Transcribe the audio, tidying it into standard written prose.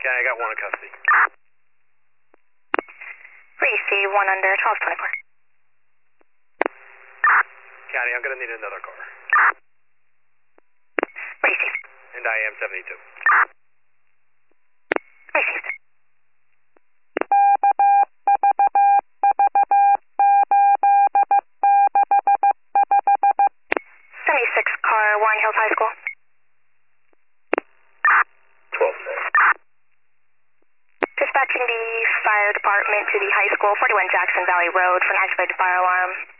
Okay, I got one in custody. Receive 1 under 1224. County, I'm going to need another car. Receive. And I am 72. Received. car, Warren Hills High School. 12. Dispatching the fire department to the high school, 41 Jackson Valley Road for an activated fire alarm.